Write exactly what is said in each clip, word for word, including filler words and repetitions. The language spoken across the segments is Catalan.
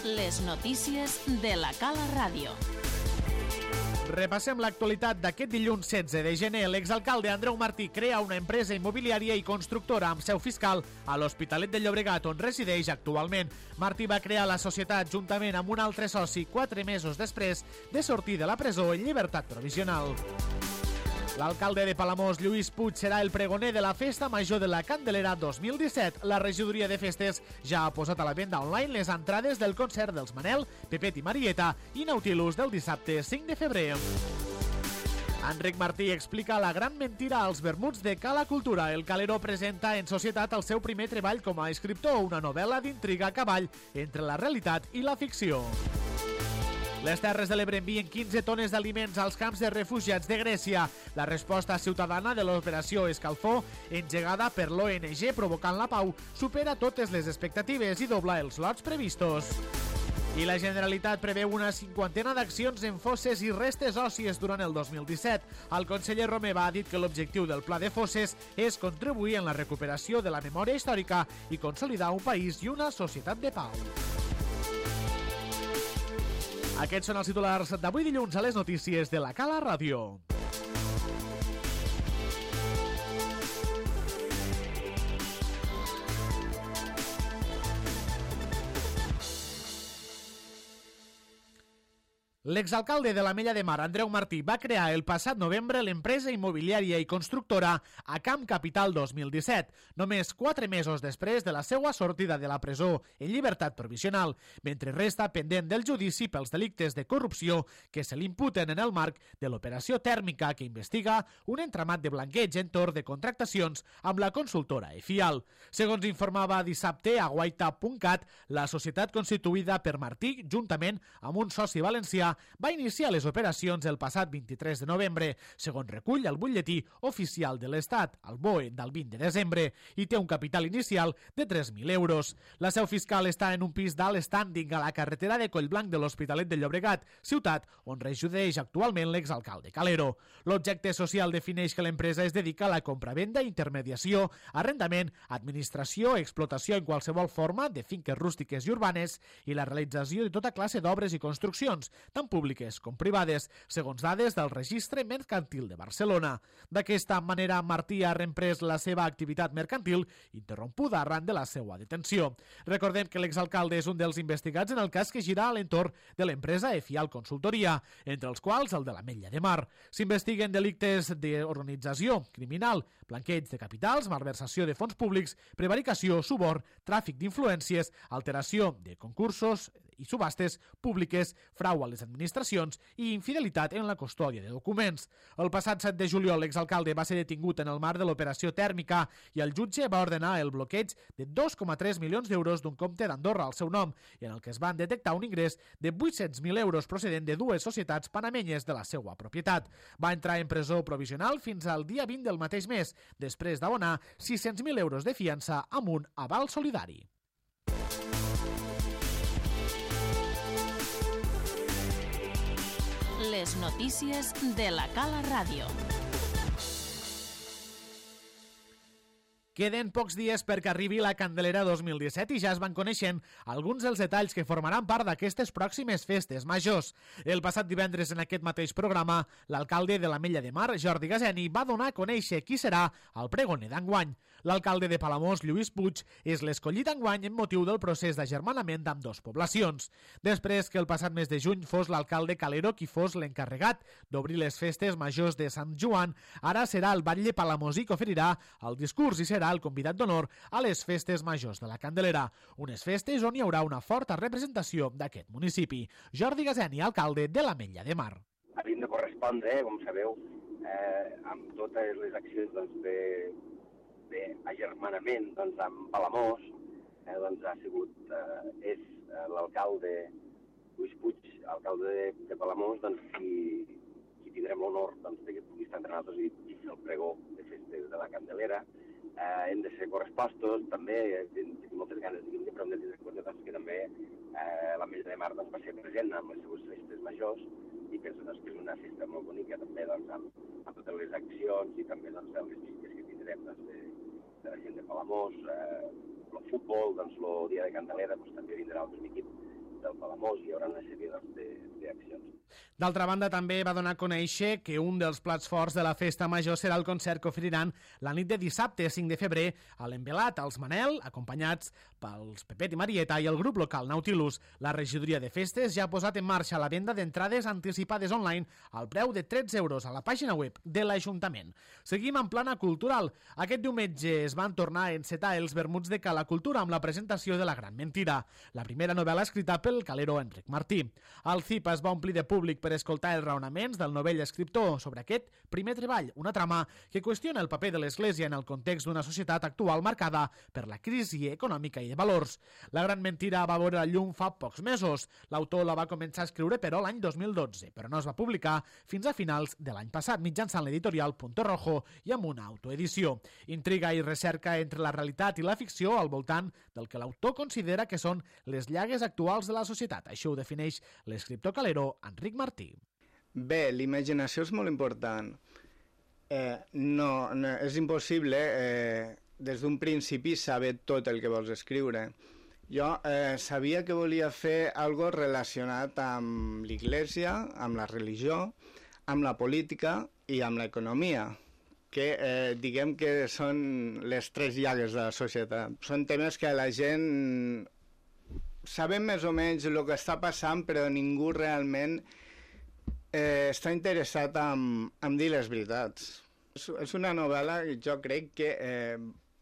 Les notícies de la Cala Ràdio. Repassem l'actualitat d'aquest dilluns setze de gener. L'exalcalde Andreu Martí crea una empresa immobiliària i constructora amb seu fiscal a l'Hospitalet de Llobregat, on resideix actualment. Martí va crear la societat juntament amb un altre soci quatre mesos després de sortir de la presó en llibertat provisional. L'alcalde de Palamós, Lluís Puig, serà el pregoner de la Festa Major de la Candelera dos mil disset. La regidoria de festes ja ha posat a la venda online les entrades del concert dels Manel, Pepet i Marieta i Nautilus del dissabte cinc de febrer. Enric Martí explica la gran mentira als vermuts de Cala Cultura. El Calero presenta en societat el seu primer treball com a escriptor, una novel·la d'intriga a cavall entre la realitat i la ficció. Les Terres de l'Ebre envien quinze tones d'aliments als camps de refugiats de Grècia. La resposta ciutadana de l'operació Escalfor, engegada per l'O N G provocant la pau, supera totes les expectatives i dobla els lots previstos. I la Generalitat preveu una cinquantena d'accions en fosses i restes òssies durant el dos mil disset. El conseller Romeva ha dit que l'objectiu del Pla de Fosses és contribuir en la recuperació de la memòria històrica i consolidar un país i una societat de pau. Aquests són els titulars d'avui dilluns a les notícies de la Cala Ràdio. L'exalcalde de l'Ametlla de Mar, Andreu Martí, va crear el passat novembre l'empresa immobiliària i constructora A Camp Capital dos mil disset, només quatre mesos després de la seva sortida de la presó en llibertat provisional, mentre resta pendent del judici pels delictes de corrupció que se l'imputen en el marc de l'operació tèrmica que investiga un entramat de blanqueig entorn de contractacions amb la consultora Efial. Segons informava dissabte a guaita punt cat, la societat constituïda per Martí, juntament amb un soci valencià, va iniciar les operacions el passat vint-i-tres de novembre, segons recull el butlletí oficial de l'Estat, el B O E del vint de desembre, i té un capital inicial de tres mil euros. La seu fiscal està en un pis d'alt standing a la carretera de Collblanc de l'Hospitalet de Llobregat, ciutat on resideix actualment l'exalcalde Calero. L'objecte social defineix que l'empresa es dedica a la compravenda, intermediació, arrendament, administració, explotació en qualsevol forma de finques rústiques i urbanes i la realització de tota classe d'obres i construccions, tant públiques com privades, segons dades del Registre Mercantil de Barcelona. D'aquesta manera, Martí ha reemprès la seva activitat mercantil, interrompuda arran de la seva detenció. Recordem que l'exalcalde és un dels investigats en el cas que gira a l'entorn de l'empresa Efial Consultoria, entre els quals el de l'Ametlla de Mar. S'investiguen delictes d'organització criminal, blanqueig de capitals, malversació de fons públics, prevaricació, suborn, tràfic d'influències, alteració de concursos i subhastes públiques, frau a les administracions i infidelitat en la custòdia de documents. El passat set de juliol, l'exalcalde va ser detingut en el marc de l'operació tèrmica i el jutge va ordenar el bloqueig de dos coma tres milions d'euros d'un compte d'Andorra al seu nom i en el que es van detectar un ingrés de vuit-cents mil euros procedent de dues societats panamenyes de la seva propietat. Va entrar en presó provisional fins al dia vint del mateix mes, després d'abonar sis-cents mil euros de fiança amb un aval solidari. Les notícies de la Cala Ràdio. Queden pocs dies perquè arribi la Candelera dos mil disset i ja es van coneixent alguns dels detalls que formaran part d'aquestes pròximes festes majors. El passat divendres en aquest mateix programa, l'alcalde de l'Ametlla de Mar, Jordi Gazeni, va donar a conèixer qui serà el pregoner d'enguany. L'alcalde de Palamós, Lluís Puig, és l'escollit enguany en motiu del procés d'agermanament amb dos poblacions. Després que el passat mes de juny fos l'alcalde Calero qui fos l'encarregat d'obrir les festes majors de Sant Joan, ara serà el batlle palamosí que oferirà el discurs i serà el convidat d'honor a les festes majors de la Candelera, unes festes on hi haurà una forta representació d'aquest municipi. Jordi Gazeni, alcalde de l'Ametlla de Mar. Havien de correspondre, com sabeu, eh, amb totes les accions doncs, de, de agermanament doncs, amb Palamós, eh, doncs ha sigut, eh, és eh, l'alcalde Lluís Puig, alcalde de, de Palamós, doncs, qui, qui tindrem l'honor doncs, que pugui estar entre nosaltres i, i fer el pregó de festes de la Candelera. Eh, hem de ser correspostos, també, eh, tenim moltes ganes de dir, però hem de tindre en compte doncs, que també eh, l'Ametlla de Mar doncs, va ser present amb les seves festes majors i penso doncs, que és una festa molt bonica també doncs, amb, amb totes les accions i també doncs, les visites que tindrem doncs, de, de la gent de Palamós, eh, el futbol, doncs, el dia de Candelera doncs, també vindrà el primer equip del Palamós, hi haurà una sèrie doncs, d'accions. D'altra banda, també va donar a conèixer que un dels plats forts de la festa major serà el concert que oferiran la nit de dissabte, cinc de febrer, a l'Envelat, als Manel, acompanyats pels Pepet i Marieta i el grup local Nautilus. La regidoria de festes ja ha posat en marxa la venda d'entrades anticipades online al preu de tretze euros a la pàgina web de l'Ajuntament. Seguim en plana cultural. Aquest diumenge es van tornar a encetar els vermuts de Cala Cultura amb la presentació de La gran mentira, la primera novel·la escrita pel calero Enric Martí. El C I P es va omplir de públic per escoltar els raonaments del novell escriptor sobre aquest primer treball, una trama que qüestiona el paper de l'Església en el context d'una societat actual marcada per la crisi econòmica i de valors. La gran mentira va veure la llum fa pocs mesos. L'autor la va començar a escriure, però, l'any dos mil dotze, però no es va publicar fins a finals de l'any passat, mitjançant l'editorial Punto Rojo i amb una autoedició. Intriga i recerca entre la realitat i la ficció al voltant del que l'autor considera que són les llagues actuals de la societat. Això ho defineix l'escriptor calero Enric Martí. Bé, l'imaginació és molt important. Eh, no, no, és impossible eh, des d'un principi saber tot el que vols escriure. Jo eh, sabia que volia fer algo relacionat amb l'Església, amb la religió, amb la política i amb l'economia, que eh, diguem que són les tres llagues de la societat. Són temes que la gent sabem més o menys el que està passant, però ningú realment eh, està interessat en, en dir les veritats. És, és una novel·la que jo crec que eh,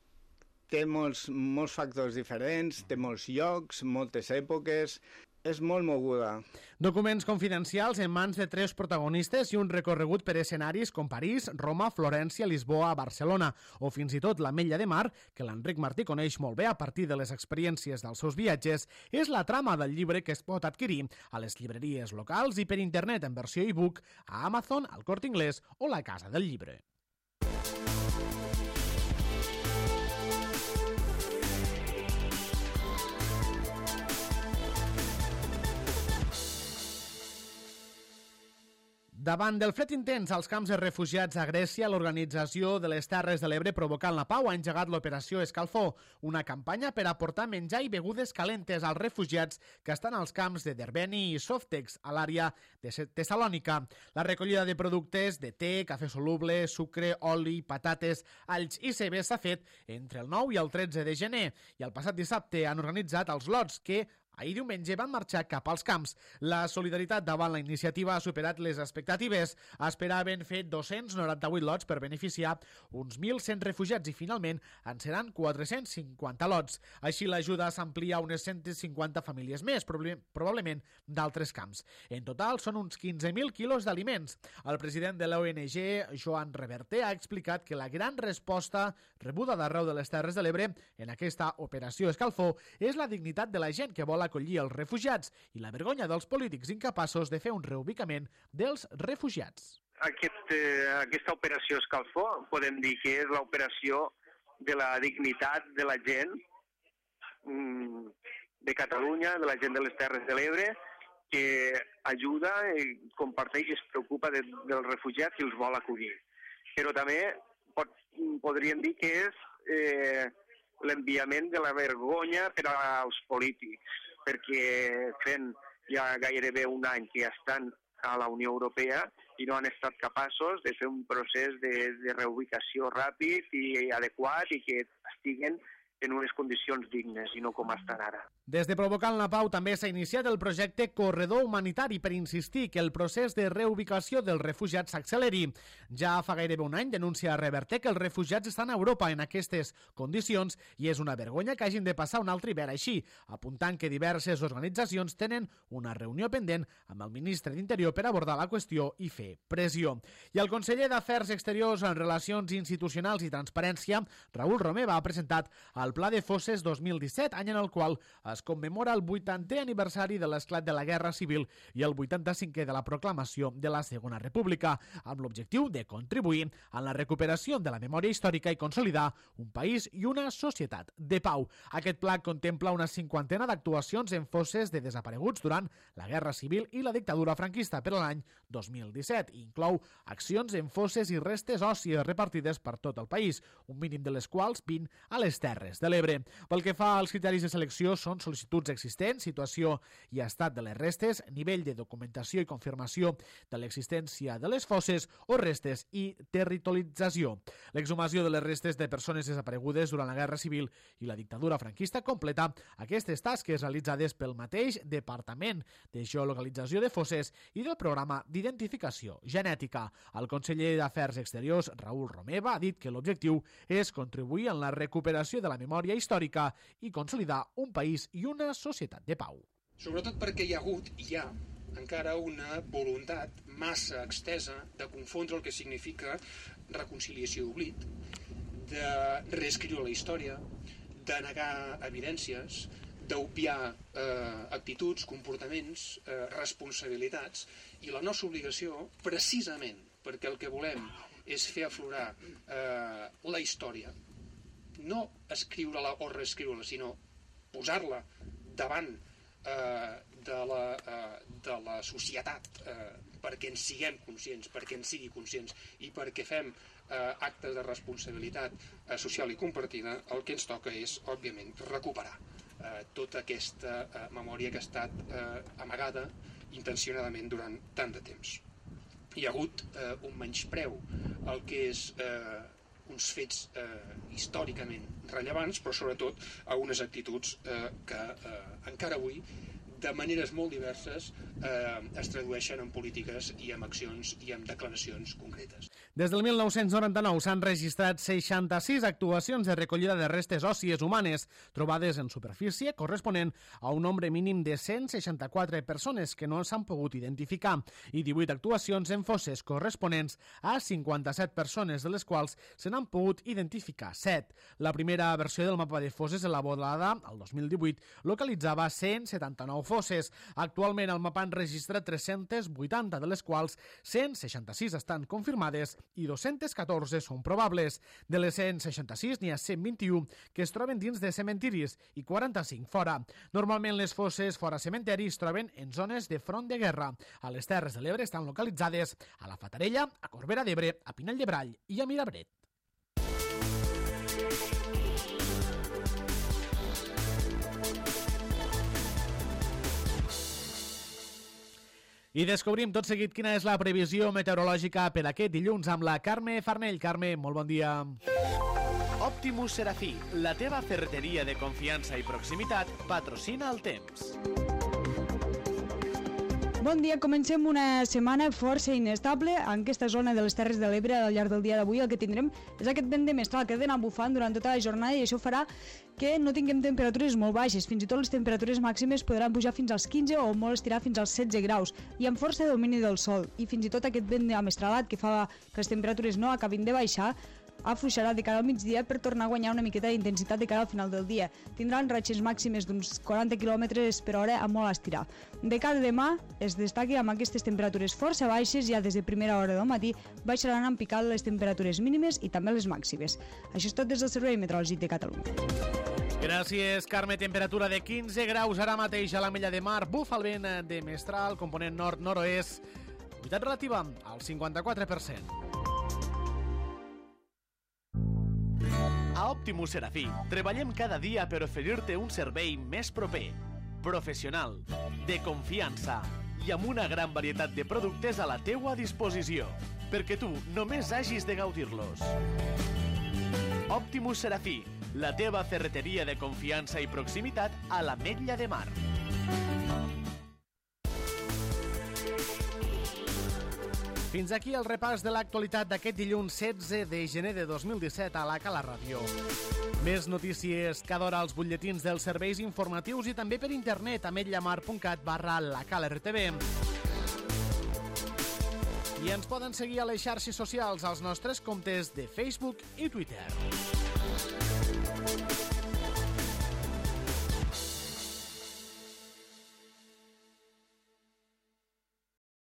té molts, molts factors diferents, té molts llocs, moltes èpoques, és molt moguda. Documents confidencials en mans de tres protagonistes i un recorregut per escenaris com París, Roma, Florència, Lisboa, Barcelona o fins i tot l'Ametlla de Mar, que l'Enric Martí coneix molt bé a partir de les experiències dels seus viatges, és la trama del llibre que es pot adquirir a les llibreries locals i per internet en versió e-book a Amazon, al Corte Inglés o la Casa del Llibre. Davant del fred intens als camps de refugiats a Grècia, l'Organització de les Terres de l'Ebre Provocant la Pau ha engegat l'operació Escalfor, una campanya per aportar menjar i begudes calentes als refugiats que estan als camps de Derbeni i Softex, a l'àrea de Tessalònica. La recollida de productes de te, cafè soluble, sucre, oli, patates, alls i cebes s'ha fet entre el nou i el tretze de gener i el passat dissabte han organitzat els lots que ahir diumenge van marxar cap als camps. La solidaritat davant la iniciativa ha superat les expectatives. Esperaven fer dos-cents noranta-vuit lots per beneficiar uns mil cent refugiats i finalment en seran quatre-cents cinquanta lots. Així l'ajuda s'amplia a unes cent cinquanta famílies més, probablement d'altres camps. En total són uns quinze mil quilos d'aliments. El president de l'O N G, Joan Reverter, ha explicat que la gran resposta rebuda d'arreu de les Terres de l'Ebre en aquesta operació Escalfor és la dignitat de la gent que vol acollir els refugiats i la vergonya dels polítics incapaços de fer un reubicament dels refugiats. Aquest, eh, aquesta operació Escalfor podem dir que és l'operació de la dignitat de la gent mm, de Catalunya, de la gent de les Terres de l'Ebre, que ajuda, i comparteix i es preocupa de, dels refugiats i els vol acollir. Però també pot, podríem dir que és eh, l'enviament de la vergonya per als polítics, perquè fent ja gairebé un any que estan a la Unió Europea i no han estat capaços de fer un procés de, de reubicació ràpid i adequat i que estiguen en unes condicions dignes i no com estan ara. Des de Provocant la Pau també s'ha iniciat el projecte Corredor Humanitari per insistir que el procés de reubicació dels refugiats s'acceleri. Ja fa gairebé un any denuncia a Reverter que els refugiats estan a Europa en aquestes condicions i és una vergonya que hagin de passar un altre hivern així, apuntant que diverses organitzacions tenen una reunió pendent amb el ministre d'Interior per abordar la qüestió i fer pressió. I el conseller d'Afers Exteriors en Relacions Institucionals i Transparència, Raül Romeva, ha presentat el Pla de Fosses dos mil disset, any en el qual es commemora el vuitantè aniversari de l'esclat de la Guerra Civil i el vuitanta-cinquè de la proclamació de la Segona República, amb l'objectiu de contribuir a la recuperació de la memòria històrica i consolidar un país i una societat de pau. Aquest pla contempla una cinquantena d'actuacions en fosses de desapareguts durant la Guerra Civil i la dictadura franquista per l'any dos mil disset i inclou accions en fosses i restes òssies repartides per tot el país, un mínim de les quals vint a les Terres Terres de l'Ebre. Pel que fa als criteris de selecció, són sol·licituds existents, situació i estat de les restes, nivell de documentació i confirmació de l'existència de les fosses o restes i territorialització. L'exhumació de les restes de persones desaparegudes durant la Guerra Civil i la dictadura franquista completa aquestes tasques realitzades pel mateix Departament de Geolocalització de Fosses i del Programa d'Identificació Genètica. El conseller d'Afers Exteriors, Raül Romeva, ha dit que l'objectiu és contribuir en la recuperació de la memòria històrica i consolidar un país i una societat de pau. Sobretot perquè hi ha hagut i hi ha encara una voluntat massa extesa de confondre el que significa reconciliació i oblit, de reescriure la història, de negar evidències, d'obviar eh, actituds, comportaments, eh, responsabilitats, i la nostra obligació, precisament perquè el que volem és fer aflorar eh, la història, no escriure-la o reescriure-la, sinó posar-la davant eh, de, la, eh, de la societat eh, perquè en siguem conscients, perquè en sigui conscients i perquè fem eh, actes de responsabilitat eh, social i compartida, el que ens toca és, òbviament, recuperar eh, tota aquesta eh, memòria que ha estat eh, amagada intencionadament durant tant de temps. Hi ha hagut eh, un menyspreu al que és eh, uns fets eh, històricament rellevants, però sobretot a unes actituds eh, que eh, encara avui, de maneres molt diverses, eh, es tradueixen en polítiques i en accions i en declaracions concretes. Des del mil nou-cents noranta-nou s'han registrat seixanta-sis actuacions de recollida de restes òssies humanes trobades en superfície, corresponent a un nombre mínim de cent seixanta-quatre persones que no s'han pogut identificar, i divuit actuacions en fosses corresponents a cinquanta-set persones, de les quals se n'han pogut identificar set. La primera versió del mapa de fosses elaborada el dos mil divuit localitzava cent setanta-nou fosses. Actualment el mapa ha enregistrat tres-centes vuitanta, de les quals cent seixanta-sis estan confirmades i dos-centes catorze són probables. De les cent seixanta-sis n'hi ha cent vint-i-u que es troben dins de cementiris i quaranta-cinc fora. Normalment les fosses fora cementeri es troben en zones de front de guerra. A les Terres de l'Ebre estan localitzades a la Fatarella, a Corbera d'Ebre, a Pinell de Brai i a Mirabret. I descobrim tot seguit quina és la previsió meteorològica per aquest dilluns amb la Carme Farnell. Carme, molt bon dia. Optimus Serafí, la teva ferreteria de confiança i proximitat, patrocina el temps. Bon dia, comencem una setmana força inestable en aquesta zona de les Terres de l'Ebre. Al llarg del dia d'avui el que tindrem és aquest vent de mestral que ha d'anar bufant durant tota la jornada i això farà que no tinguem temperatures molt baixes. Fins i tot les temperatures màximes podran pujar fins als quinze o molt estirar fins als setze graus i amb força domini del sol. I fins i tot aquest vent amestralat que fa que les temperatures no acabin de baixar afluixarà de cara al migdia per tornar a guanyar una miqueta d'intensitat de cara al final del dia. Tindran ratxes màximes d'uns quaranta quilòmetres per hora a molt estirar. De cara a demà es destaqui amb aquestes temperatures força baixes, ja des de primera hora del matí baixaran en picat les temperatures mínimes i també les màximes. Això és tot des del Servei Meteorològic de Catalunya. Gràcies, Carme. Temperatura de quinze graus ara mateix a l'Ametlla de Mar. Bufa el vent de mestral, component nord-nord-oest. Humitat relativa al cinquanta-quatre per cent. A Optimus Serafí treballem cada dia per oferir-te un servei més proper, professional, de confiança i amb una gran varietat de productes a la teua disposició, perquè tu només hagis de gaudir-los. Optimus Serafí, la teva ferreteria de confiança i proximitat a l'Ametlla de Mar. Fins aquí el repàs de l'actualitat d'aquest dilluns setze de gener de dos mil disset a la Cala Ràdio. Més notícies cada hora als butlletins dels serveis informatius i també per internet a ametllamar.cat barra la Cala R T V. I ens poden seguir a les xarxes socials als nostres comptes de Facebook i Twitter.